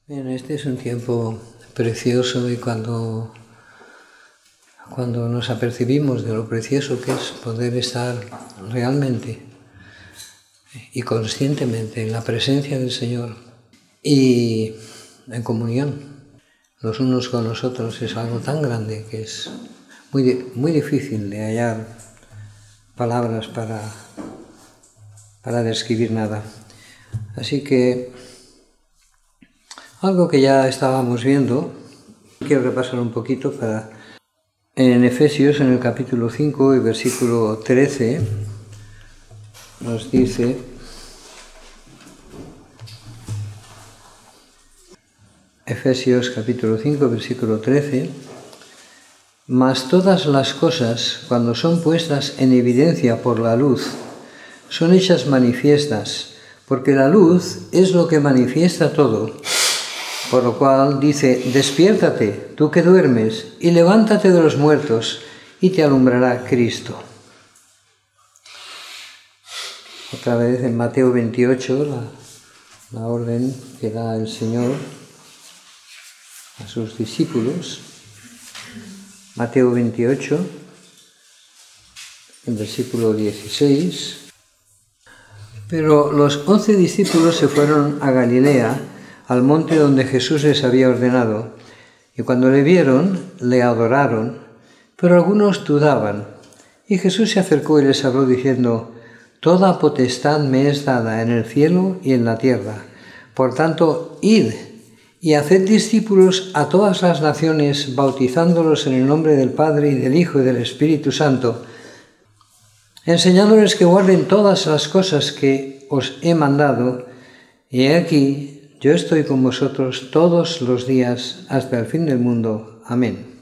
Bien, este es un tiempo precioso y cuando nos apercibimos de lo precioso que es poder estar realmente y conscientemente en la presencia del Señor y en comunión los unos con los otros, es algo tan grande que es muy difícil de hallar palabras para describir nada. Así que algo que ya estábamos viendo, quiero repasar un poquito en Efesios, en el capítulo 5 y versículo 13, nos dice: Efesios capítulo 5, versículo 13, mas todas las cosas, cuando son puestas en evidencia por la luz, son hechas manifiestas, porque la luz es lo que manifiesta todo. Por lo cual dice: despiértate, tú que duermes, y levántate de los muertos, y te alumbrará Cristo. Otra vez en Mateo 28, la orden que da el Señor a sus discípulos. Mateo 28, en versículo 16. Pero los 11 discípulos se fueron a Galilea, al monte donde Jesús les había ordenado, y cuando le vieron, le adoraron, pero algunos dudaban. Y Jesús se acercó y les habló diciendo: toda potestad me es dada en el cielo y en la tierra. Por tanto, id y haced discípulos a todas las naciones, bautizándolos en el nombre del Padre y del Hijo y del Espíritu Santo, enseñándoles que guarden todas las cosas que os he mandado, y he aquí, yo estoy con vosotros todos los días hasta el fin del mundo. Amén.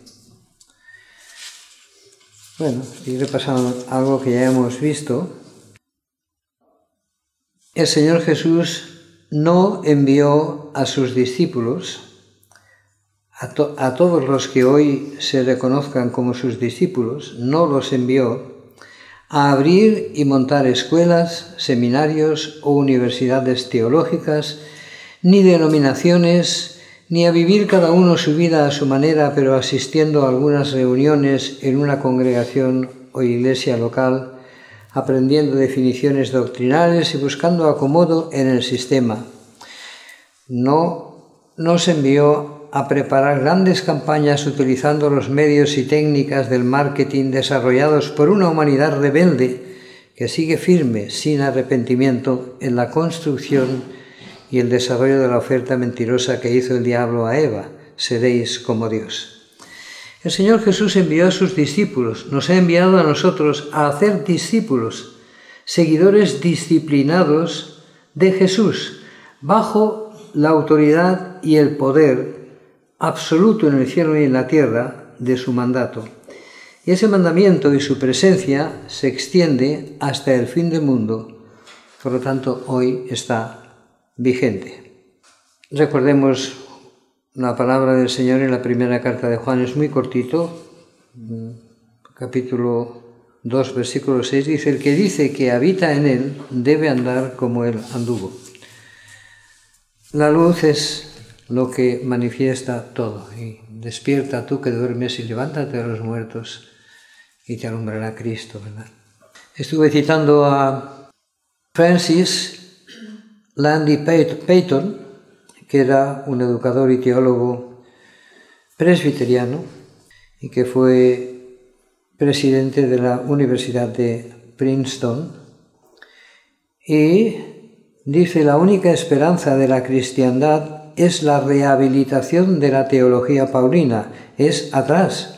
Bueno, y repasando algo que ya hemos visto. El Señor Jesús no envió a sus discípulos, a todos los que hoy se reconozcan como sus discípulos, no los envió a abrir y montar escuelas, seminarios o universidades teológicas, ni denominaciones, ni a vivir cada uno su vida a su manera, pero asistiendo a algunas reuniones en una congregación o iglesia local, aprendiendo definiciones doctrinales y buscando acomodo en el sistema. No nos envió a preparar grandes campañas utilizando los medios y técnicas del marketing desarrollados por una humanidad rebelde que sigue firme, sin arrepentimiento, en la construcción y el desarrollo de la oferta mentirosa que hizo el diablo a Eva: seréis como Dios. El Señor Jesús envió a sus discípulos, nos ha enviado a nosotros a hacer discípulos, seguidores disciplinados de Jesús, bajo la autoridad y el poder absoluto en el cielo y en la tierra de su mandato. Y ese mandamiento y su presencia se extiende hasta el fin del mundo, por lo tanto hoy está vigente. Recordemos la palabra del Señor en la primera carta de Juan, es muy cortito, capítulo 2, versículo 6, dice: el que dice que habita en él debe andar como él anduvo. La luz es lo que manifiesta todo, y despierta tú que duermes y levántate de los muertos y te alumbrará Cristo, ¿verdad? Estuve citando a Francis Landy Peyton, que era un educador y teólogo presbiteriano y que fue presidente de la Universidad de Princeton, y dice: la única esperanza de la cristiandad es la rehabilitación de la teología paulina, es atrás,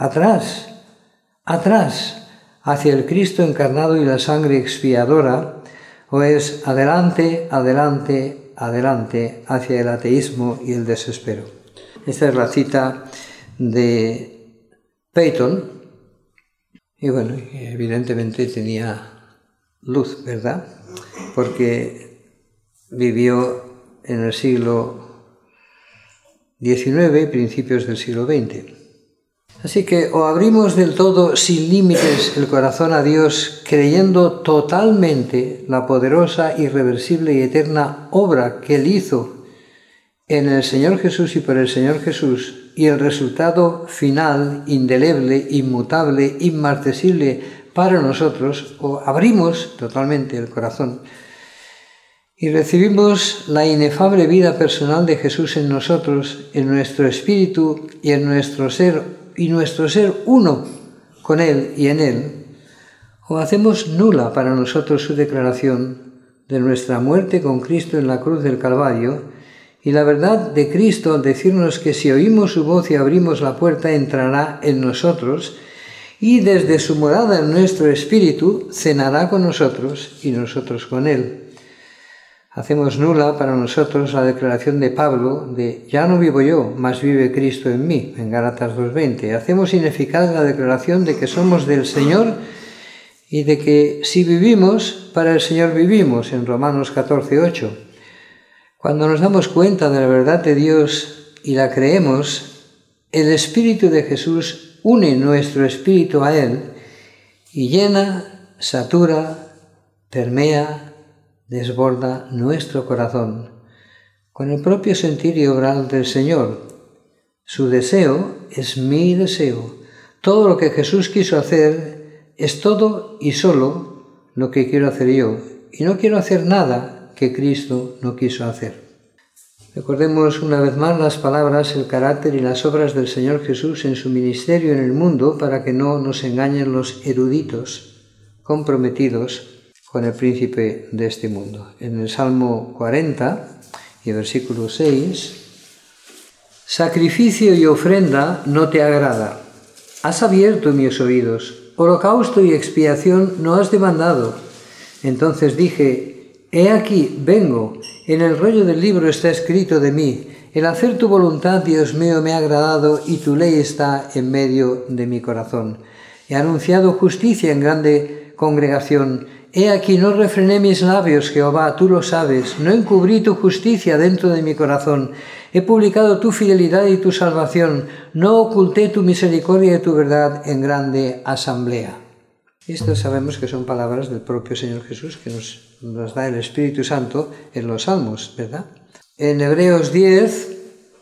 hacia el Cristo encarnado y la sangre expiadora, o es adelante hacia el ateísmo y el desespero. Esta es la cita de Peyton, y bueno, evidentemente tenía luz, ¿verdad? Porque vivió en el siglo XIX y principios del siglo XX. Así que o abrimos del todo, sin límites, el corazón a Dios, creyendo totalmente la poderosa, irreversible y eterna obra que Él hizo en el Señor Jesús y por el Señor Jesús, y el resultado final, indeleble, inmutable, inmarcesible para nosotros, o abrimos totalmente el corazón y recibimos la inefable vida personal de Jesús en nosotros, en nuestro espíritu y en nuestro ser uno con Él y en Él, o hacemos nula para nosotros su declaración de nuestra muerte con Cristo en la cruz del Calvario y la verdad de Cristo al decirnos que si oímos su voz y abrimos la puerta entrará en nosotros y desde su morada en nuestro espíritu cenará con nosotros y nosotros con Él. Hacemos nula para nosotros la declaración de Pablo de «Ya no vivo yo, mas vive Cristo en mí», en Gálatas 2:20. Hacemos ineficaz la declaración de que somos del Señor y de que si vivimos, para el Señor vivimos, en Romanos 14:8. Cuando nos damos cuenta de la verdad de Dios y la creemos, el Espíritu de Jesús une nuestro espíritu a Él y llena, satura, permea, desborda nuestro corazón con el propio sentir y obrar del Señor. Su deseo es mi deseo. Todo lo que Jesús quiso hacer es todo y solo lo que quiero hacer yo. Y no quiero hacer nada que Cristo no quiso hacer. Recordemos una vez más las palabras, el carácter y las obras del Señor Jesús en su ministerio en el mundo para que no nos engañen los eruditos comprometidos con el príncipe de este mundo. En el Salmo 40 y versículo 6, sacrificio y ofrenda no te agrada. Has abierto mis oídos. Holocausto y expiación no has demandado. Entonces dije, he aquí, vengo. En el rollo del libro está escrito de mí. El hacer tu voluntad, Dios mío, me ha agradado y tu ley está en medio de mi corazón. He anunciado justicia en grande congregación. He aquí, no refrené mis labios, Jehová, tú lo sabes. No encubrí tu justicia dentro de mi corazón. He publicado tu fidelidad y tu salvación. No oculté tu misericordia y tu verdad en grande asamblea. Esto sabemos que son palabras del propio Señor Jesús que nos da el Espíritu Santo en los Salmos, ¿verdad? En Hebreos 10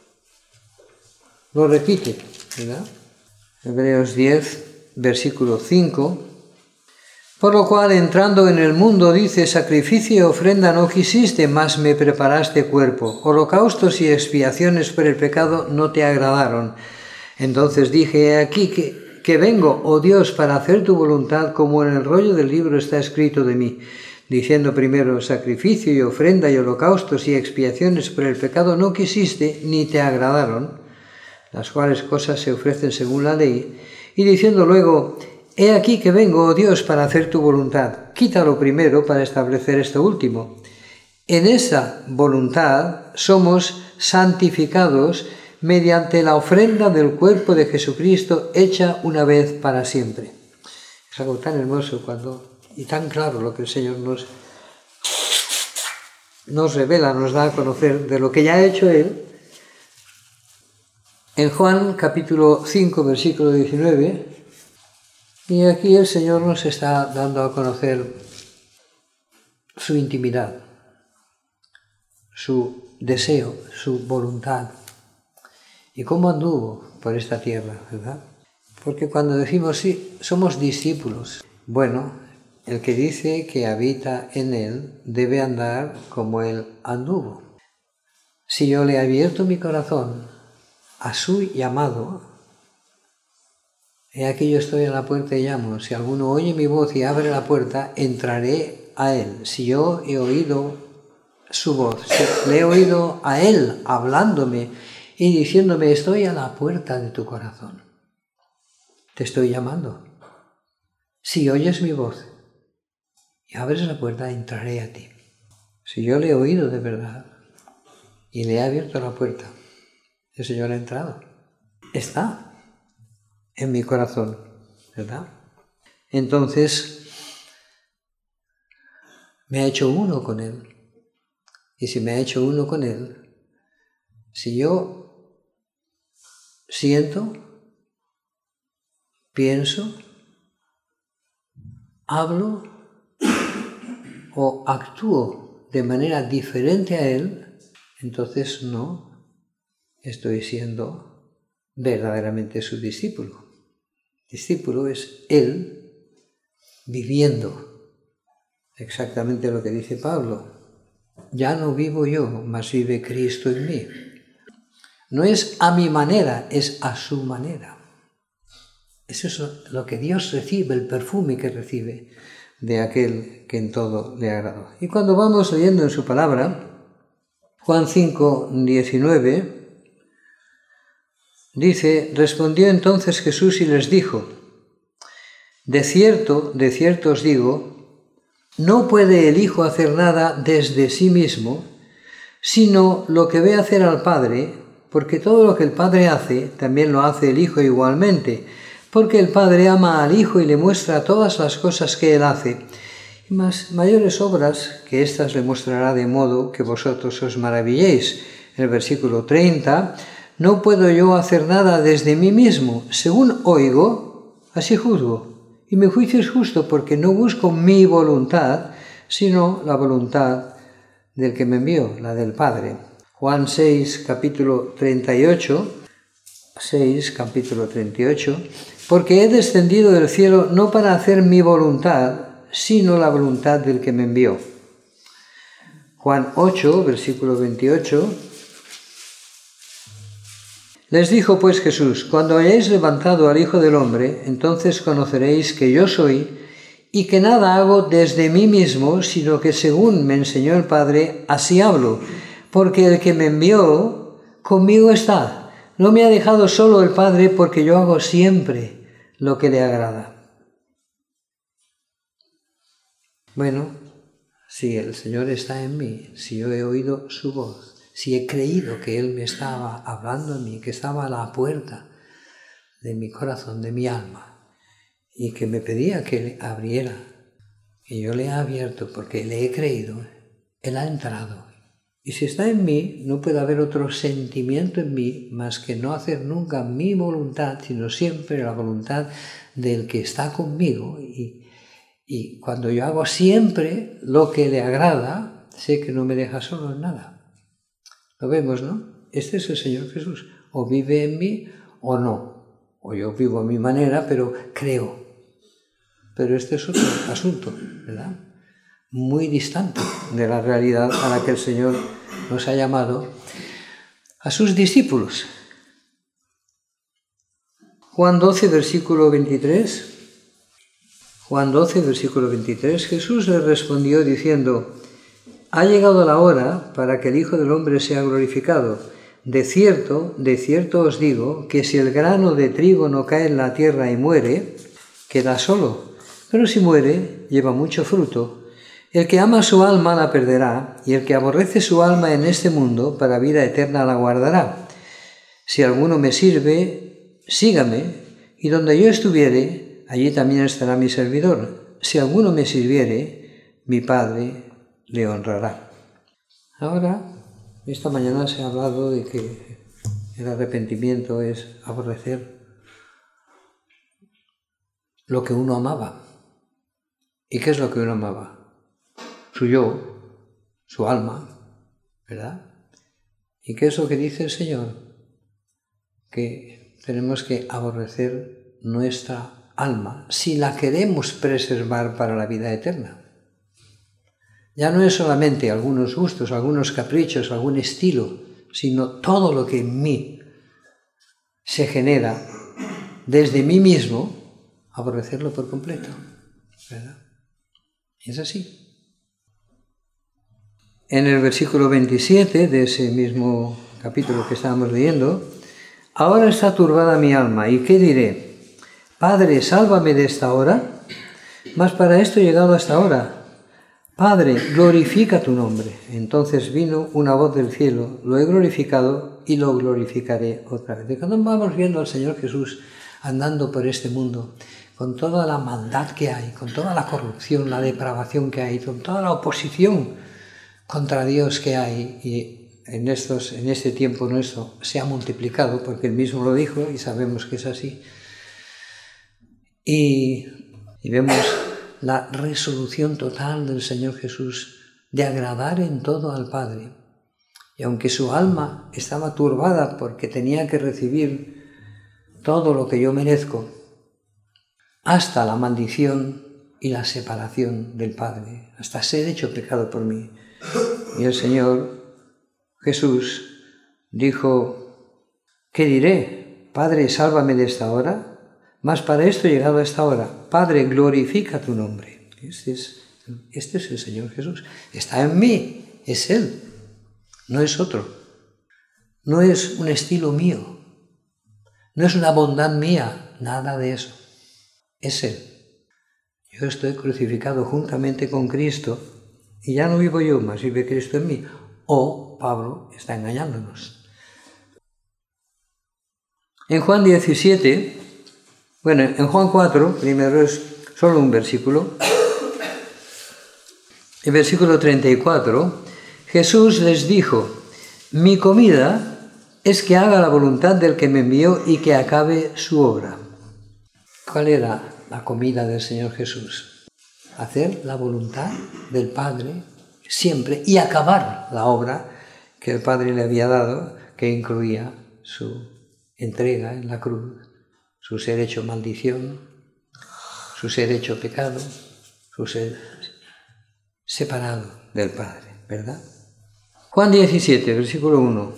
lo repite, ¿verdad? Hebreos 10, versículo 5. Por lo cual, entrando en el mundo, dice, sacrificio y ofrenda no quisiste, mas me preparaste cuerpo. Holocaustos y expiaciones por el pecado no te agradaron. Entonces dije, he aquí que vengo, oh Dios, para hacer tu voluntad, como en el rollo del libro está escrito de mí. Diciendo primero, sacrificio y ofrenda y holocaustos y expiaciones por el pecado no quisiste, ni te agradaron, las cuales cosas se ofrecen según la ley. Y diciendo luego, he aquí que vengo, oh Dios, para hacer tu voluntad. Quítalo primero para establecer esto último. En esa voluntad somos santificados mediante la ofrenda del cuerpo de Jesucristo hecha una vez para siempre. Es algo tan hermoso y tan claro lo que el Señor nos revela, nos da a conocer de lo que ya ha hecho Él. En Juan capítulo 5, versículo 19, y aquí el Señor nos está dando a conocer su intimidad, su deseo, su voluntad, y cómo anduvo por esta tierra, ¿verdad? Porque cuando decimos sí, somos discípulos. Bueno, el que dice que habita en Él debe andar como Él anduvo. Si yo le he abierto mi corazón a su llamado, he aquí yo estoy a la puerta y llamo. Si alguno oye mi voz y abre la puerta, entraré a Él. Si yo he oído su voz, si le he oído a Él hablándome y diciéndome, estoy a la puerta de tu corazón, te estoy llamando. Si oyes mi voz y abres la puerta, entraré a ti. Si yo le he oído de verdad y le he abierto la puerta, el Señor ha entrado. Está en mi corazón, ¿verdad? Entonces, me ha hecho uno con Él. Y si me ha hecho uno con Él, si yo siento, pienso, hablo o actúo de manera diferente a Él, entonces no estoy siendo verdaderamente su discípulo. Discípulo es Él viviendo exactamente lo que dice Pablo. Ya no vivo yo, mas vive Cristo en mí. No es a mi manera, es a su manera. Eso es lo que Dios recibe, el perfume que recibe de aquel que en todo le agradó. Y cuando vamos leyendo en su palabra, Juan 5, 19, dice: respondió entonces Jesús y les dijo: de cierto os digo, no puede el Hijo hacer nada desde sí mismo, sino lo que ve hacer al Padre, porque todo lo que el Padre hace, también lo hace el Hijo igualmente, porque el Padre ama al Hijo y le muestra todas las cosas que Él hace, y mayores obras que éstas le mostrará, de modo que vosotros os maravilléis. En el versículo 30, no puedo yo hacer nada desde mí mismo, según oigo, así juzgo, y mi juicio es justo, porque no busco mi voluntad, sino la voluntad del que me envió, la del Padre. Juan 6, capítulo 38, porque he descendido del cielo no para hacer mi voluntad, sino la voluntad del que me envió. Juan 8, versículo 28. Les dijo pues Jesús: cuando hayáis levantado al Hijo del Hombre, entonces conoceréis que yo soy, y que nada hago desde mí mismo, sino que según me enseñó el Padre, así hablo, porque el que me envió conmigo está. No me ha dejado solo el Padre, porque yo hago siempre lo que le agrada. Bueno, si el Señor está en mí, si yo he oído su voz, si he creído que Él me estaba hablando a mí, que estaba a la puerta de mi corazón, de mi alma, y que me pedía que le abriera, y yo le he abierto porque le he creído, Él ha entrado. Y si está en mí, no puede haber otro sentimiento en mí más que no hacer nunca mi voluntad, sino siempre la voluntad del que está conmigo. Y cuando yo hago siempre lo que le agrada, sé que no me deja solo en nada. Lo vemos, ¿no? Este es el Señor Jesús. O vive en mí o no. O yo vivo a mi manera, pero creo. Pero este es otro asunto, ¿verdad? Muy distante de la realidad a la que el Señor nos ha llamado a sus discípulos. Juan 12, versículo 23. Juan 12, versículo 23. Jesús le respondió diciendo: ha llegado la hora para que el Hijo del Hombre sea glorificado. De cierto os digo, que si el grano de trigo no cae en la tierra y muere, queda solo. Pero si muere, lleva mucho fruto. El que ama su alma la perderá, y el que aborrece su alma en este mundo, para vida eterna la guardará. Si alguno me sirve, sígame, y donde yo estuviere, allí también estará mi servidor. Si alguno me sirviere, mi Padre le honrará. Ahora, esta mañana se ha hablado de que el arrepentimiento es aborrecer lo que uno amaba. ¿Y qué es lo que uno amaba? Su yo, su alma, ¿verdad? ¿Y qué es lo que dice el Señor? Que tenemos que aborrecer nuestra alma si la queremos preservar para la vida eterna. Ya no es solamente algunos gustos, algunos caprichos, algún estilo, sino todo lo que en mí se genera desde mí mismo, aborrecerlo por completo, ¿verdad? Es así. En el versículo 27 de ese mismo capítulo que estábamos leyendo: ahora está turbada mi alma, ¿y qué diré? Padre, sálvame de esta hora. Mas para esto he llegado hasta ahora. Padre, glorifica tu nombre. Entonces vino una voz del cielo: lo he glorificado y lo glorificaré otra vez. Y cuando vamos viendo al Señor Jesús andando por este mundo, con toda la maldad que hay, con toda la corrupción, la depravación que hay, con toda la oposición contra Dios que hay, y en este tiempo nuestro se ha multiplicado, porque Él mismo lo dijo y sabemos que es así, y vemos la resolución total del Señor Jesús de agradar en todo al Padre. Y aunque su alma estaba turbada porque tenía que recibir todo lo que yo merezco, hasta la maldición y la separación del Padre, hasta ser hecho pecado por mí. Y el Señor Jesús dijo: ¿qué diré? Padre, sálvame de esta hora. Mas para esto he llegado a esta hora. Padre, glorifica tu nombre. Este es el Señor Jesús. Está en mí, es Él, no es otro. No es un estilo mío, no es una bondad mía, nada de eso. Es Él. Yo estoy crucificado juntamente con Cristo y ya no vivo yo, mas vive Cristo en mí. O Pablo está engañándonos. En Juan 17, en Juan 4, primero es solo un versículo. En versículo 34, Jesús les dijo: mi comida es que haga la voluntad del que me envió y que acabe su obra. ¿Cuál era la comida del Señor Jesús? Hacer la voluntad del Padre siempre y acabar la obra que el Padre le había dado, que incluía su entrega en la cruz, su ser hecho maldición, su ser hecho pecado, su ser separado del Padre, ¿verdad? Juan 17, versículo 1.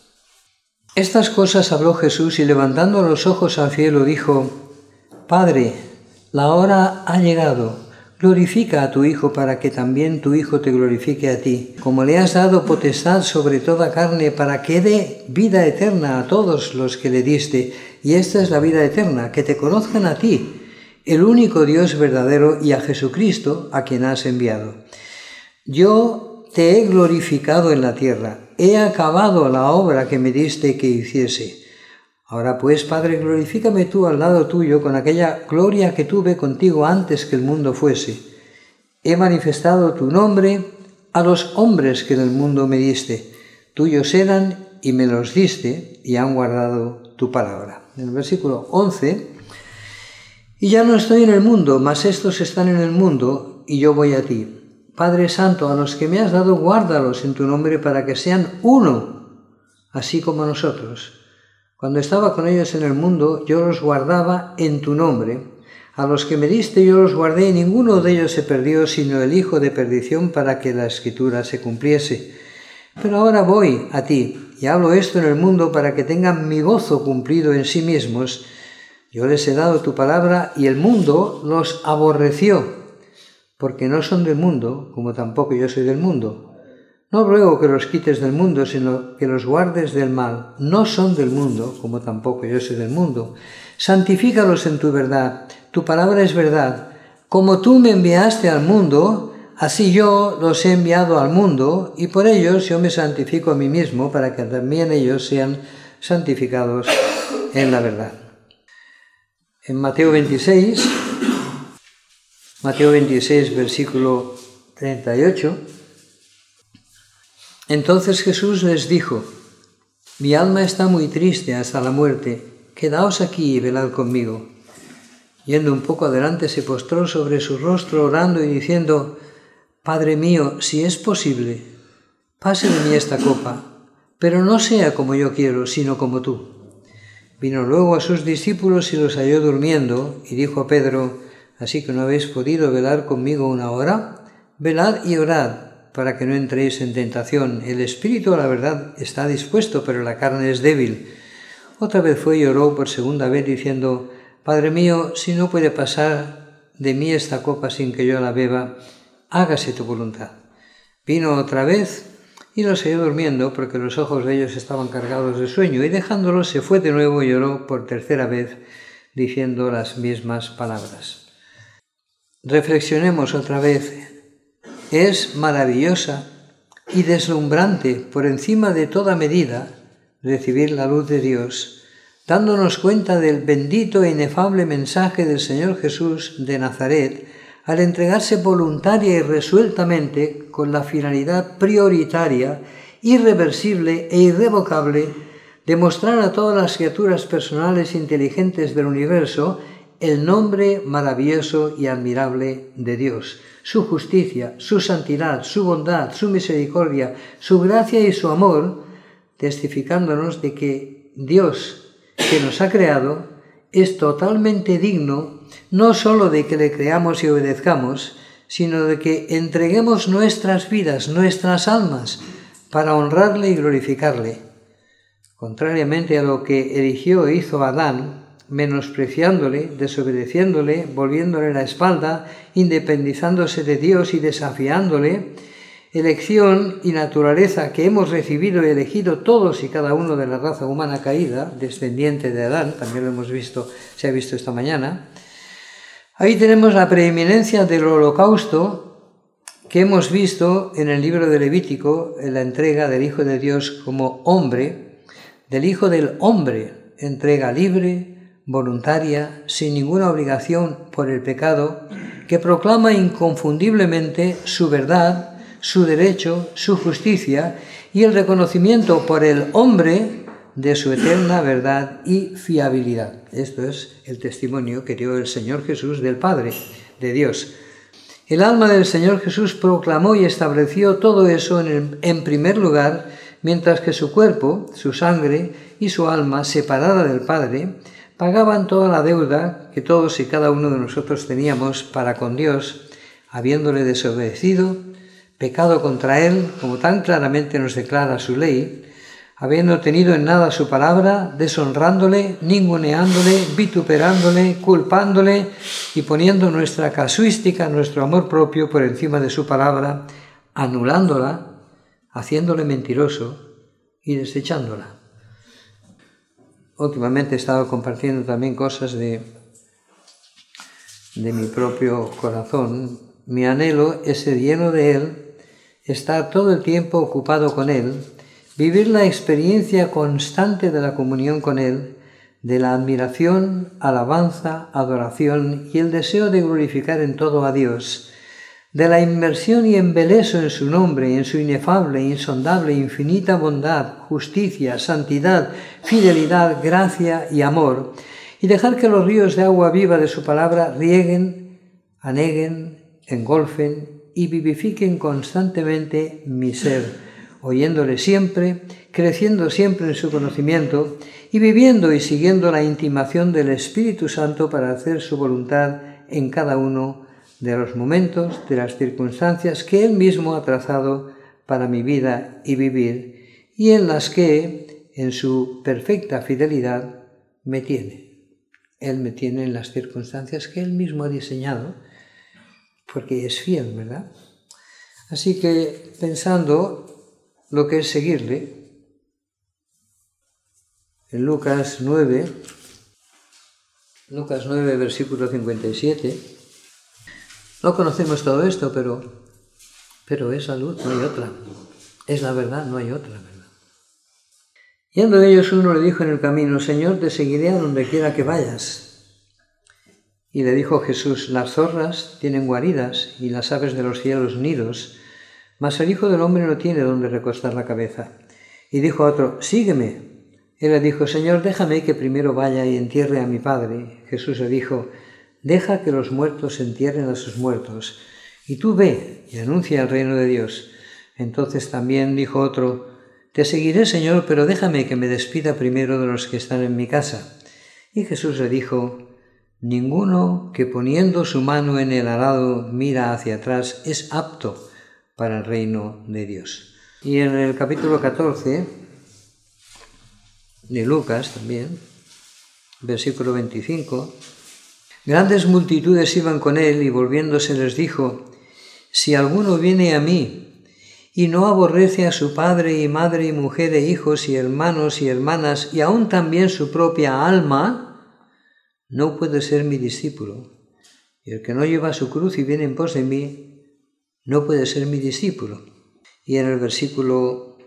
Estas cosas habló Jesús y levantando los ojos al cielo dijo: Padre, la hora ha llegado. Glorifica a tu Hijo para que también tu Hijo te glorifique a ti, como le has dado potestad sobre toda carne para que dé vida eterna a todos los que le diste. Y esta es la vida eterna, que te conozcan a ti, el único Dios verdadero, y a Jesucristo, a quien has enviado. Yo te he glorificado en la tierra, he acabado la obra que me diste que hiciese. Ahora pues, Padre, glorifícame tú al lado tuyo con aquella gloria que tuve contigo antes que el mundo fuese. He manifestado tu nombre a los hombres que en el mundo me diste. Tuyos eran y me los diste y han guardado tu palabra. En el versículo 11, y ya no estoy en el mundo, mas estos están en el mundo y yo voy a ti. Padre Santo, a los que me has dado, guárdalos en tu nombre para que sean uno, así como nosotros. Cuando estaba con ellos en el mundo, yo los guardaba en tu nombre. A los que me diste yo los guardé y ninguno de ellos se perdió, sino el hijo de perdición, para que la Escritura se cumpliese. Pero ahora voy a ti y hablo esto en el mundo para que tengan mi gozo cumplido en sí mismos. Yo les he dado tu palabra y el mundo los aborreció, porque no son del mundo, como tampoco yo soy del mundo. No ruego que los quites del mundo, sino que los guardes del mal. No son del mundo, como tampoco yo soy del mundo. Santifícalos en tu verdad. Tu palabra es verdad. Como tú me enviaste al mundo, así yo los he enviado al mundo, y por ellos yo me santifico a mí mismo, para que también ellos sean santificados en la verdad. En Mateo 26, versículo 38, entonces Jesús les dijo: mi alma está muy triste hasta la muerte, quedaos aquí y velad conmigo. Yendo un poco adelante se postró sobre su rostro orando y diciendo: Padre mío, si es posible, pase de mí esta copa, pero no sea como yo quiero, sino como tú. Vino luego a sus discípulos y los halló durmiendo, y dijo a Pedro: ¿así que no habéis podido velar conmigo una hora? Velad y orad, para que no entréis en tentación. El espíritu, a la verdad, está dispuesto, pero la carne es débil. Otra vez fue y oró por segunda vez, diciendo: Padre mío, si no puede pasar de mí esta copa sin que yo la beba, hágase tu voluntad. Vino otra vez y los halló durmiendo, porque los ojos de ellos estaban cargados de sueño, y dejándolos se fue de nuevo y oró por tercera vez, diciendo las mismas palabras. Reflexionemos otra vez. Es maravillosa y deslumbrante, por encima de toda medida, recibir la luz de Dios, dándonos cuenta del bendito e inefable mensaje del Señor Jesús de Nazaret, al entregarse voluntaria y resueltamente con la finalidad prioritaria, irreversible e irrevocable de mostrar a todas las criaturas personales inteligentes del universo el nombre maravilloso y admirable de Dios, su justicia, su santidad, su bondad, su misericordia, su gracia y su amor, testificándonos de que Dios, que nos ha creado, es totalmente digno no sólo de que le creamos y obedezcamos, sino de que entreguemos nuestras vidas, nuestras almas, para honrarle y glorificarle. Contrariamente a lo que eligió e hizo Adán, menospreciándole, desobedeciéndole, volviéndole la espalda, independizándose de Dios y desafiándole, elección y naturaleza que hemos recibido y elegido todos y cada uno de la raza humana caída, descendiente de Adán, también lo hemos visto, se ha visto esta mañana. Ahí tenemos la preeminencia del holocausto que hemos visto en el libro de Levítico, en la entrega del Hijo de Dios como hombre, del Hijo del Hombre, entrega libre, voluntaria, sin ninguna obligación por el pecado, que proclama inconfundiblemente su verdad, su derecho, su justicia y el reconocimiento por el hombre de su eterna verdad y fiabilidad. Esto es el testimonio que dio el Señor Jesús del Padre, de Dios. El alma del Señor Jesús proclamó y estableció todo eso en primer lugar, mientras que su cuerpo, su sangre y su alma, separada del Padre, pagaban toda la deuda que todos y cada uno de nosotros teníamos para con Dios, habiéndole desobedecido, pecado contra Él, como tan claramente nos declara su ley, habiendo tenido en nada su palabra, deshonrándole, ninguneándole, vituperándole, culpándole y poniendo nuestra casuística, nuestro amor propio por encima de su palabra, anulándola, haciéndole mentiroso y desechándola. Últimamente he estado compartiendo también cosas de mi propio corazón. Mi anhelo es ser lleno de Él, estar todo el tiempo ocupado con Él, vivir la experiencia constante de la comunión con Él, de la admiración, alabanza, adoración y el deseo de glorificar en todo a Dios, de la inmersión y embeleso en su nombre, en su inefable, insondable, infinita bondad, justicia, santidad, fidelidad, gracia y amor, y dejar que los ríos de agua viva de su palabra rieguen, aneguen, engolfen y vivifiquen constantemente mi ser, oyéndole siempre, creciendo siempre en su conocimiento y viviendo y siguiendo la intimación del Espíritu Santo para hacer su voluntad en cada uno de los momentos, de las circunstancias que Él mismo ha trazado para mi vida y vivir, y en las que, en su perfecta fidelidad, me tiene. Él me tiene en las circunstancias que Él mismo ha diseñado, porque es fiel, ¿verdad? Así que, pensando lo que es seguirle, en Lucas 9, versículo 57, no conocemos todo esto, pero es la luz, no hay otra. Es la verdad, no hay otra verdad. Yendo ellos, uno le dijo en el camino: Señor, te seguiré a donde quiera que vayas. Y le dijo Jesús: las zorras tienen guaridas y las aves de los cielos nidos, mas el Hijo del Hombre no tiene donde recostar la cabeza. Y dijo a otro: sígueme. Él le dijo: Señor, déjame que primero vaya y entierre a mi Padre. Jesús le dijo: deja que los muertos entierren a sus muertos, y tú ve y anuncia el reino de Dios. Entonces también dijo otro: te seguiré, Señor, pero déjame que me despida primero de los que están en mi casa. Y Jesús le dijo: ninguno que poniendo su mano en el arado mira hacia atrás es apto para el reino de Dios. Y en el capítulo 14 de Lucas también, versículo 25, grandes multitudes iban con él y volviéndose les dijo: si alguno viene a mí y no aborrece a su padre y madre y mujer e hijos y hermanos y hermanas y aún también su propia alma, no puede ser mi discípulo. Y el que no lleva su cruz y viene en pos de mí, no puede ser mi discípulo. Y en el versículo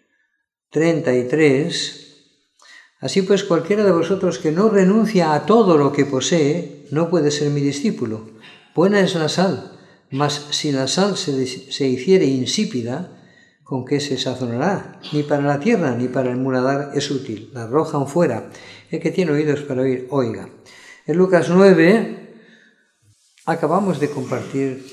33, así pues cualquiera de vosotros que no renuncia a todo lo que posee, no puede ser mi discípulo. Buena es la sal, mas si la sal se hiciere insípida, ¿con qué se sazonará? Ni para la tierra ni para el muladar es útil. La arrojan fuera. El que tiene oídos para oír, oiga. En Lucas 9 acabamos de compartir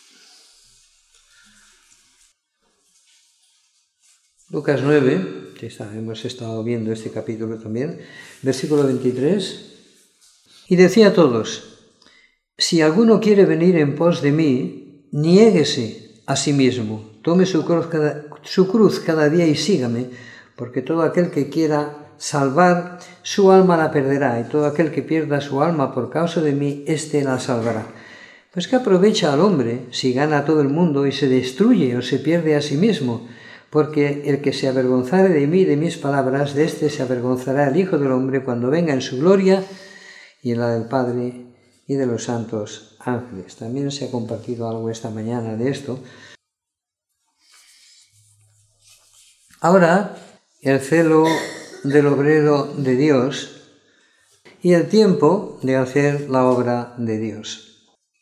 Lucas 9, que hemos estado viendo este capítulo también, versículo 23, y decía a todos: si alguno quiere venir en pos de mí, niéguese a sí mismo, tome su cruz cada día y sígame, porque todo aquel que quiera salvar su alma la perderá, y todo aquel que pierda su alma por causa de mí, éste la salvará. Pues ¿qué aprovecha al hombre si gana a todo el mundo y se destruye o se pierde a sí mismo? Porque el que se avergonzare de mí y de mis palabras, de éste se avergonzará el Hijo del Hombre cuando venga en su gloria y en la del Padre y de los santos ángeles. También se ha compartido algo esta mañana de esto. Ahora, el celo del obrero de Dios y el tiempo de hacer la obra de Dios.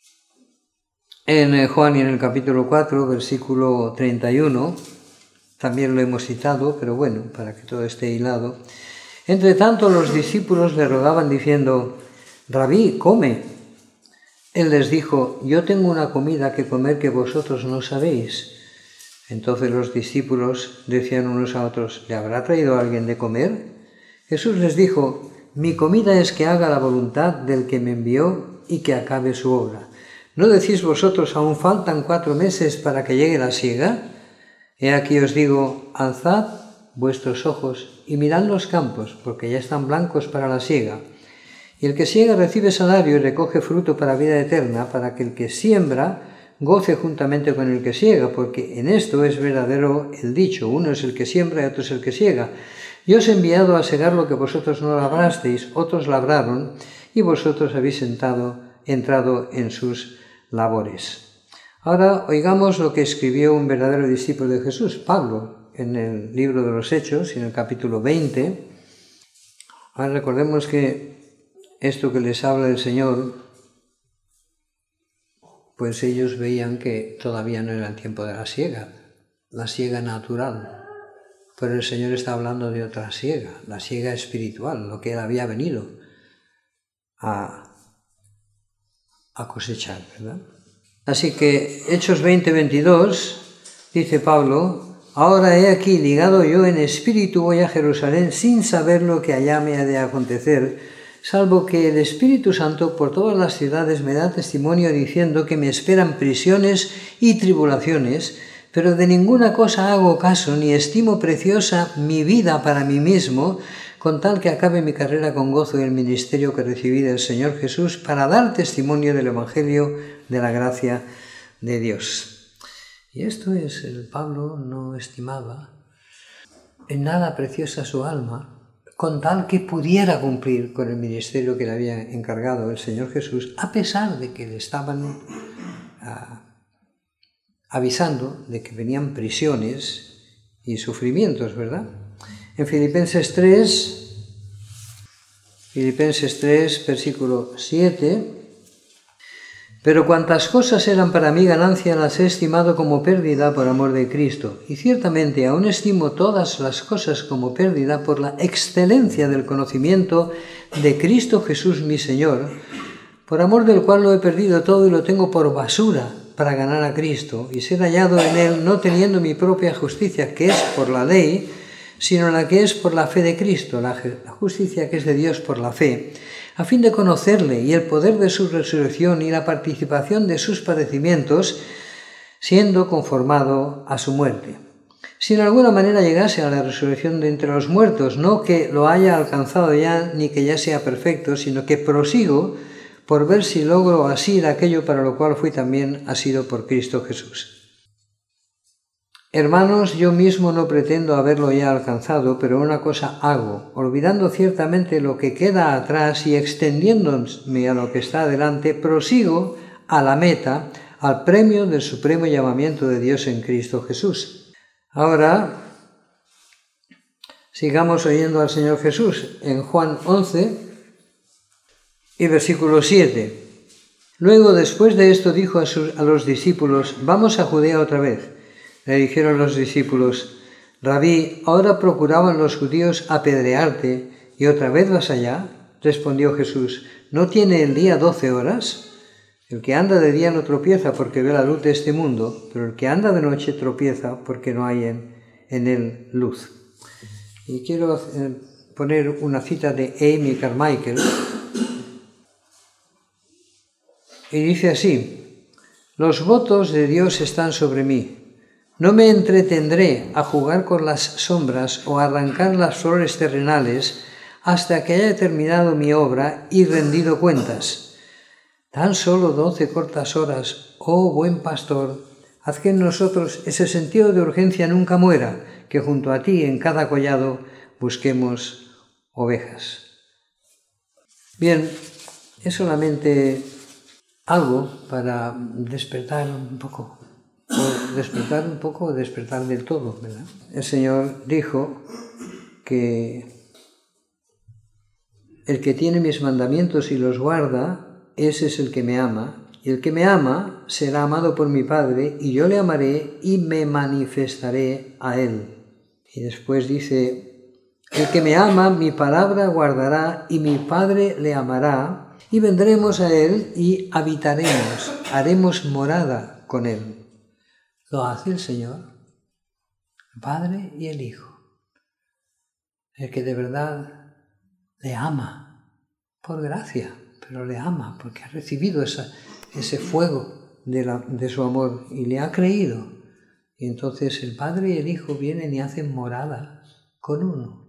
En Juan y en el capítulo 4, versículo 31, también lo hemos citado, pero bueno, para que todo esté hilado. Entre tanto, los discípulos le rogaban diciendo: Rabí, come. Él les dijo: yo tengo una comida que comer que vosotros no sabéis. Entonces los discípulos decían unos a otros: ¿le habrá traído alguien de comer? Jesús les dijo: mi comida es que haga la voluntad del que me envió y que acabe su obra. ¿No decís vosotros: aún faltan 4 meses para que llegue la siega? He aquí os digo: alzad vuestros ojos y mirad los campos, porque ya están blancos para la siega. Y el que siega recibe salario y recoge fruto para vida eterna, para que el que siembra goce juntamente con el que siega, porque en esto es verdadero el dicho: uno es el que siembra y otro es el que siega. Yo os he enviado a segar lo que vosotros no labrasteis, otros labraron, y vosotros habéis entrado en sus labores. Ahora oigamos lo que escribió un verdadero discípulo de Jesús, Pablo, en el libro de los Hechos, en el capítulo 20. Ahora recordemos que esto que les habla el Señor, pues ellos veían que todavía no era el tiempo de la siega natural. Pero el Señor está hablando de otra siega, la siega espiritual, lo que Él había venido a cosechar, ¿verdad? Así que Hechos 20:22 dice Pablo: ahora he aquí, ligado yo en espíritu, voy a Jerusalén sin saber lo que allá me ha de acontecer, salvo que el Espíritu Santo por todas las ciudades me da testimonio diciendo que me esperan prisiones y tribulaciones, pero de ninguna cosa hago caso, ni estimo preciosa mi vida para mí mismo, con tal que acabe mi carrera con gozo en el ministerio que recibí del Señor Jesús para dar testimonio del Evangelio de la gracia de Dios. Y esto es, el Pablo no estimaba en nada preciosa su alma, con tal que pudiera cumplir con el ministerio que le había encargado el Señor Jesús, a pesar de que le estaban avisando de que venían prisiones y sufrimientos, ¿verdad? En Filipenses 3, versículo 7, pero cuantas cosas eran para mí ganancia las he estimado como pérdida por amor de Cristo, y ciertamente aún estimo todas las cosas como pérdida por la excelencia del conocimiento de Cristo Jesús mi Señor, por amor del cual lo he perdido todo y lo tengo por basura para ganar a Cristo y ser hallado en Él, no teniendo mi propia justicia, que es por la ley, sino la que es por la fe de Cristo, la justicia que es de Dios por la fe, a fin de conocerle y el poder de su resurrección y la participación de sus padecimientos, siendo conformado a su muerte. Si en alguna manera llegase a la resurrección de entre los muertos, no que lo haya alcanzado ya, ni que ya sea perfecto, sino que prosigo por ver si logro asir aquello para lo cual fui también asido por Cristo Jesús. Hermanos, yo mismo no pretendo haberlo ya alcanzado, pero una cosa hago, olvidando ciertamente lo que queda atrás y extendiéndome a lo que está adelante, prosigo a la meta, al premio del supremo llamamiento de Dios en Cristo Jesús. Ahora, sigamos oyendo al Señor Jesús en Juan 11 y versículo 7. Luego, después de esto, dijo a los discípulos: vamos a Judea otra vez. Le dijeron los discípulos: Rabí, ahora procuraban los judíos apedrearte, ¿y otra vez vas allá? Respondió Jesús, ¿no tiene el día 12 horas? El que anda de día no tropieza porque ve la luz de este mundo, pero el que anda de noche tropieza porque no hay en él luz. Y quiero poner una cita de Amy Carmichael, y dice así: los votos de Dios están sobre mí. No me entretendré a jugar con las sombras o a arrancar las flores terrenales hasta que haya terminado mi obra y rendido cuentas. Tan solo 12 cortas horas, oh buen pastor, haz que en nosotros ese sentido de urgencia nunca muera, que junto a ti en cada collado busquemos ovejas. Bien, es solamente algo para despertar un poco, o despertar del todo, ¿verdad? El Señor dijo que el que tiene mis mandamientos y los guarda, ese es el que me ama, y el que me ama será amado por mi Padre, y yo le amaré y me manifestaré a él. Y después dice, el que me ama, mi palabra guardará, y mi Padre le amará, y vendremos a él y habitaremos, haremos morada con él. Lo hace el Señor, el Padre y el Hijo. El que de verdad le ama, por gracia, pero le ama porque ha recibido ese fuego de su amor y le ha creído. Y entonces el Padre y el Hijo vienen y hacen morada con uno.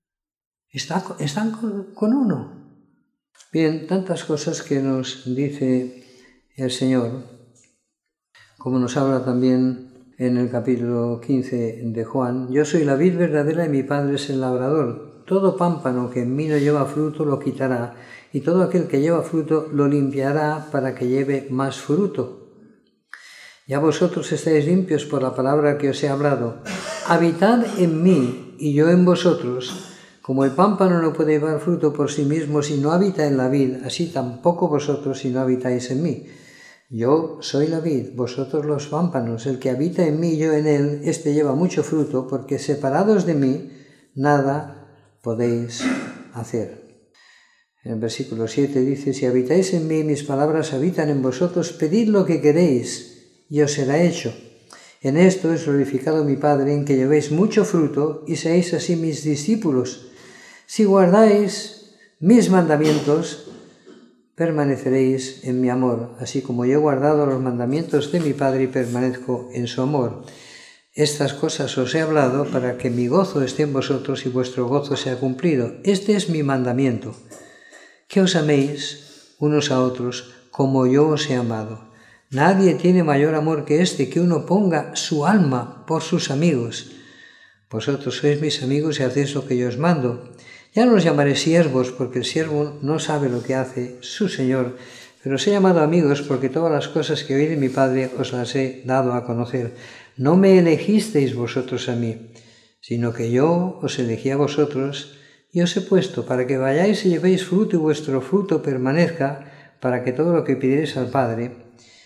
Están con uno. Bien, tantas cosas que nos dice el Señor, como nos habla también en el capítulo 15 de Juan. Yo soy la vid verdadera y mi Padre es el labrador. Todo pámpano que en mí no lleva fruto lo quitará, y todo aquel que lleva fruto lo limpiará para que lleve más fruto. Ya vosotros estáis limpios por la palabra que os he hablado. Habitad en mí y yo en vosotros. Como el pámpano no puede llevar fruto por sí mismo si no habita en la vid, así tampoco vosotros si no habitáis en mí. Yo soy la vid, vosotros los pámpanos. El que habita en mí y yo en él, éste lleva mucho fruto, porque separados de mí nada podéis hacer. En el versículo 7 dice, si habitáis en mí, mis palabras habitan en vosotros, pedid lo que queréis y os será hecho. En esto es glorificado mi Padre, en que llevéis mucho fruto y seáis así mis discípulos. Si guardáis mis mandamientos, permaneceréis en mi amor, así como yo he guardado los mandamientos de mi Padre y permanezco en su amor. Estas cosas os he hablado para que mi gozo esté en vosotros y vuestro gozo sea cumplido. Este es mi mandamiento, que os améis unos a otros como yo os he amado. Nadie tiene mayor amor que este, que uno ponga su alma por sus amigos. Vosotros sois mis amigos y hacéis lo que yo os mando. Ya no os llamaré siervos, porque el siervo no sabe lo que hace su Señor, pero os he llamado amigos porque todas las cosas que oí de mi Padre os las he dado a conocer. No me elegisteis vosotros a mí, sino que yo os elegí a vosotros y os he puesto para que vayáis y llevéis fruto y vuestro fruto permanezca, para que todo lo que pidierais al Padre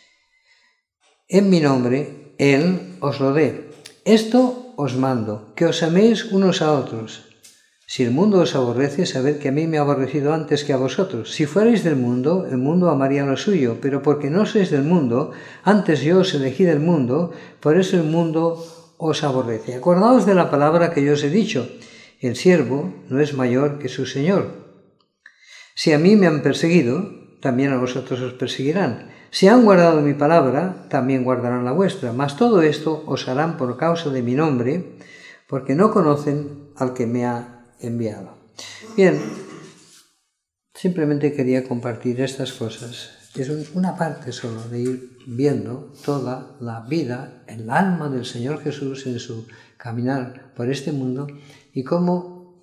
en mi nombre, Él os lo dé. Esto os mando, que os améis unos a otros. Si el mundo os aborrece, sabed que a mí me ha aborrecido antes que a vosotros. Si fuerais del mundo, el mundo amaría lo suyo, pero porque no sois del mundo, antes yo os elegí del mundo, por eso el mundo os aborrece. Acordaos de la palabra que yo os he dicho, el siervo no es mayor que su Señor. Si a mí me han perseguido, también a vosotros os perseguirán. Si han guardado mi palabra, también guardarán la vuestra. Mas todo esto os harán por causa de mi nombre, porque no conocen al que me ha enviado. Bien, simplemente quería compartir estas cosas. Es una parte solo de ir viendo toda la vida, el alma del Señor Jesús en su caminar por este mundo y cómo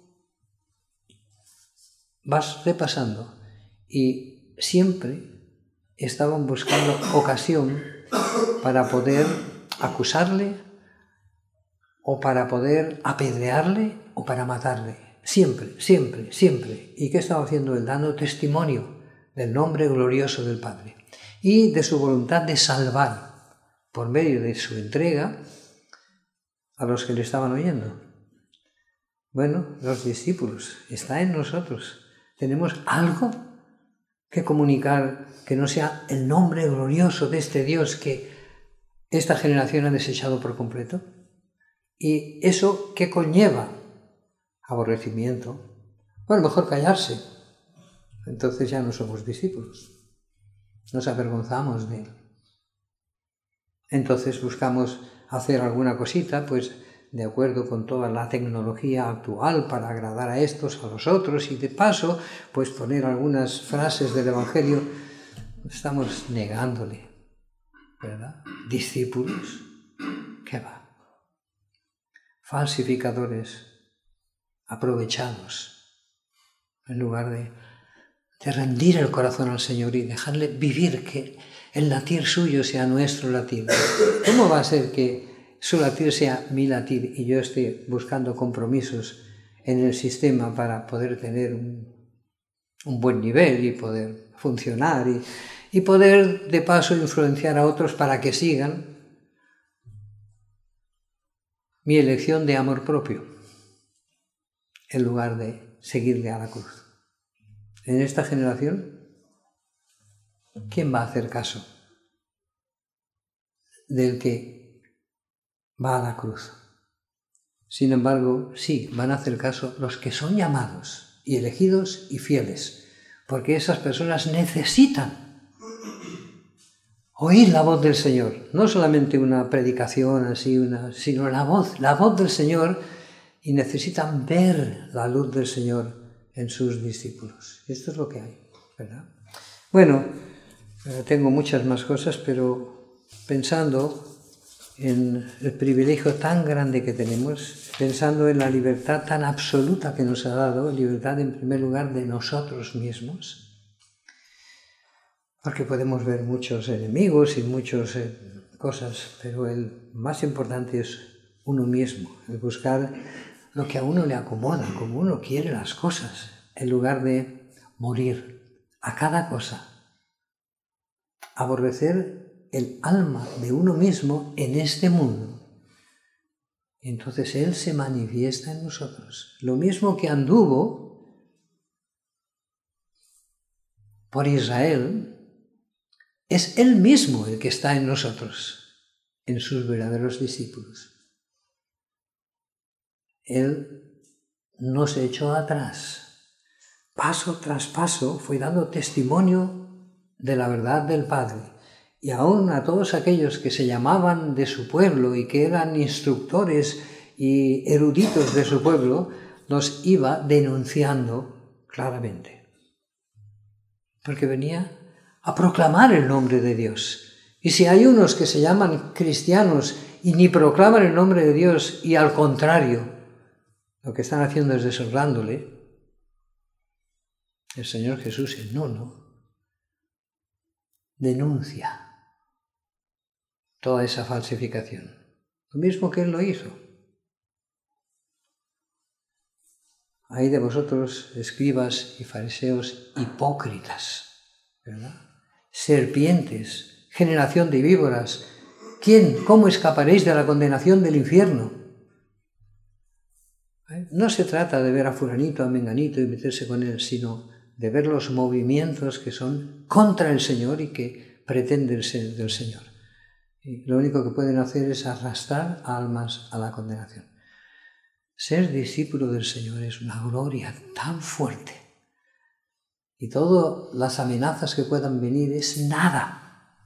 vas repasando y siempre estaban buscando ocasión para poder acusarle o para poder apedrearle o para matarle. Siempre, siempre, siempre. ¿Y qué estaba haciendo él? Dando testimonio del nombre glorioso del Padre y de su voluntad de salvar por medio de su entrega a los que le estaban oyendo. Bueno, los discípulos, está en nosotros. ¿Tenemos algo que comunicar que no sea el nombre glorioso de este Dios que esta generación ha desechado por completo? ¿Y eso qué conlleva? Aborrecimiento. Bueno, mejor callarse. Entonces ya no somos discípulos. Nos avergonzamos de él. Entonces buscamos hacer alguna cosita, pues de acuerdo con toda la tecnología actual para agradar a estos, a los otros, y de paso, pues poner algunas frases del Evangelio. Estamos negándole, ¿verdad? Discípulos, ¿qué va? Falsificadores, aprovechados, en lugar de rendir el corazón al Señor y dejarle vivir, que el latir suyo sea nuestro latir. ¿Cómo va a ser que su latir sea mi latir y yo esté buscando compromisos en el sistema para poder tener un buen nivel y poder funcionar y poder de paso influenciar a otros para que sigan mi elección de amor propio en lugar de seguirle a la cruz? En esta generación, ¿quién va a hacer caso del que va a la cruz? Sin embargo, sí, van a hacer caso los que son llamados y elegidos y fieles, porque esas personas necesitan oír la voz del Señor, no solamente una predicación así, sino la voz del Señor, y necesitan ver la luz del Señor en sus discípulos. Esto es lo que hay, ¿verdad? Bueno, tengo muchas más cosas, pero pensando en el privilegio tan grande que tenemos, pensando en la libertad tan absoluta que nos ha dado, libertad en primer lugar de nosotros mismos, porque podemos ver muchos enemigos y muchas cosas, pero el más importante es uno mismo, el buscar lo que a uno le acomoda, como uno quiere las cosas, en lugar de morir a cada cosa, aborrecer el alma de uno mismo en este mundo. Y entonces Él se manifiesta en nosotros. Lo mismo que anduvo por Israel, es Él mismo el que está en nosotros, en sus verdaderos discípulos. Él no se echó atrás. Paso tras paso fue dando testimonio de la verdad del Padre. Y aún a todos aquellos que se llamaban de su pueblo y que eran instructores y eruditos de su pueblo, los iba denunciando claramente. Porque venía a proclamar el nombre de Dios. Y si hay unos que se llaman cristianos y ni proclaman el nombre de Dios y al contrario, lo que están haciendo es deshonrándole, el Señor Jesús en uno denuncia toda esa falsificación. Lo mismo que Él lo hizo. Hay de vosotros, escribas y fariseos hipócritas, ¿verdad? Serpientes, generación de víboras. ¿Cómo escaparéis de la condenación del infierno? No se trata de ver a fulanito, a menganito y meterse con él, sino de ver los movimientos que son contra el Señor y que pretenden ser del Señor. Y lo único que pueden hacer es arrastrar almas a la condenación. Ser discípulo del Señor es una gloria tan fuerte. Y todas las amenazas que puedan venir es nada.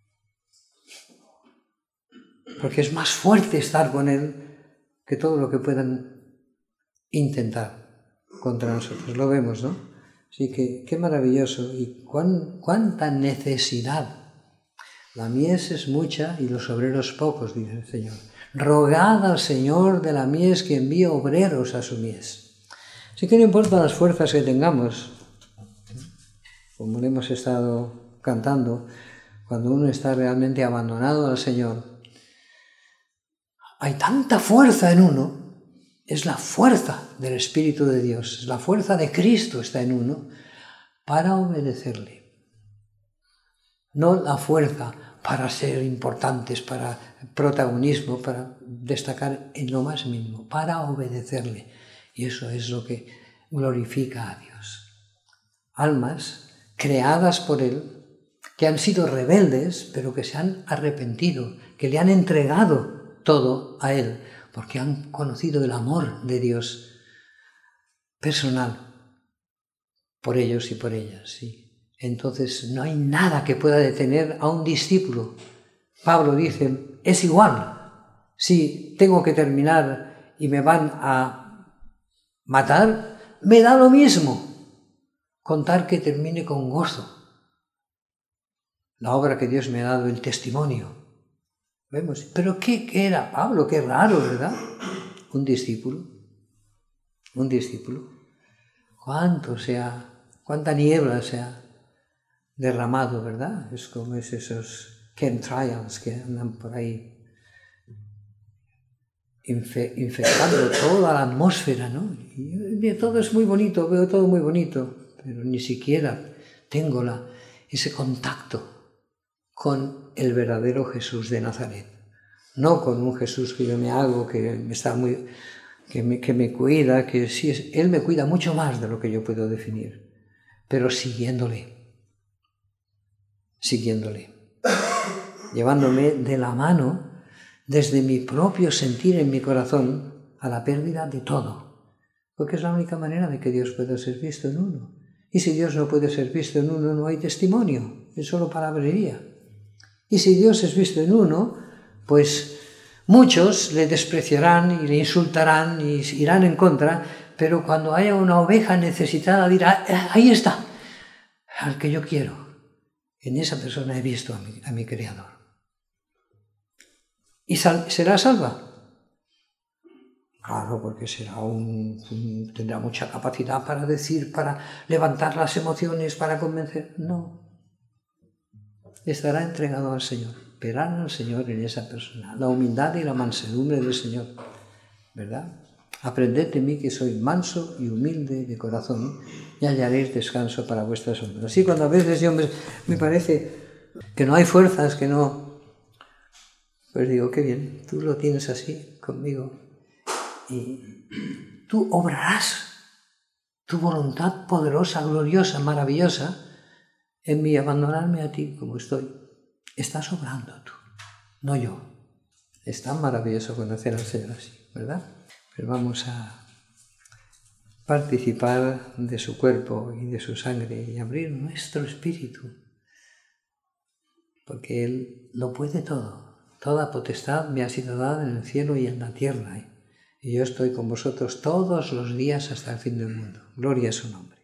Porque es más fuerte estar con Él que todo lo que puedan intentar contra nosotros. Lo vemos, ¿no? Así que qué maravilloso y cuánta necesidad. La mies es mucha y los obreros pocos, dice el Señor. Rogad al Señor de la mies que envíe obreros a su mies. Así que no importan las fuerzas que tengamos, como le hemos estado cantando, cuando uno está realmente abandonado al Señor, hay tanta fuerza en uno, es la fuerza del Espíritu de Dios, es la fuerza de Cristo está en uno para obedecerle. No la fuerza para ser importantes, para protagonismo, para destacar en lo más mínimo, para obedecerle. Y eso es lo que glorifica a Dios. almas creadas por Él, que han sido rebeldes, pero que se han arrepentido, que le han entregado todo a Él, porque han conocido el amor de Dios personal por ellos y por ellas. Sí. Entonces no hay nada que pueda detener a un discípulo. Pablo dice, es igual, si tengo que terminar y me van a matar, me da lo mismo, contar que termine con gozo la obra que Dios me ha dado, el testimonio. Vemos, pero ¿qué era Pablo? Qué raro, ¿verdad? Un discípulo. Un discípulo. Cuánta niebla se ha derramado, ¿verdad? Es como esos chemtrails que andan por ahí infectando toda la atmósfera, ¿no? Y todo es muy bonito, veo todo muy bonito, pero ni siquiera tengo ese contacto con el verdadero Jesús de Nazaret. No con un Jesús que yo me hago, que me cuida, que sí, Él me cuida mucho más de lo que yo puedo definir, pero siguiéndole, llevándome de la mano desde mi propio sentir en mi corazón a la pérdida de todo, porque es la única manera de que Dios pueda ser visto en uno. Y si Dios no puede ser visto en uno, no hay testimonio, es solo palabrería. Y si Dios es visto en uno, pues muchos le despreciarán y le insultarán y irán en contra, pero cuando haya una oveja necesitada dirá, ahí está, al que yo quiero. En esa persona he visto a mi Creador. ¿Y será salva? Claro, porque tendrá mucha capacidad para decir, para levantar las emociones, para convencer. No. Estará entregado al Señor. Verán al Señor en esa persona. La humildad y la mansedumbre del Señor. ¿Verdad? Aprended de mí que soy manso y humilde de corazón y hallaréis descanso para vuestras almas. Así cuando a veces yo me parece que no hay fuerzas, que no... Pues digo, qué bien, tú lo tienes así conmigo. Y tú obrarás tu voluntad poderosa, gloriosa, maravillosa en mí, abandonarme a ti como estoy. Estás obrando tú, no yo. Es tan maravilloso conocer al Señor así, ¿verdad? Pero vamos a participar de su cuerpo y de su sangre y abrir nuestro espíritu, porque Él lo puede todo. Toda potestad me ha sido dada en el cielo y en la tierra. Y yo estoy con vosotros todos los días hasta el fin del mundo. Gloria a su nombre.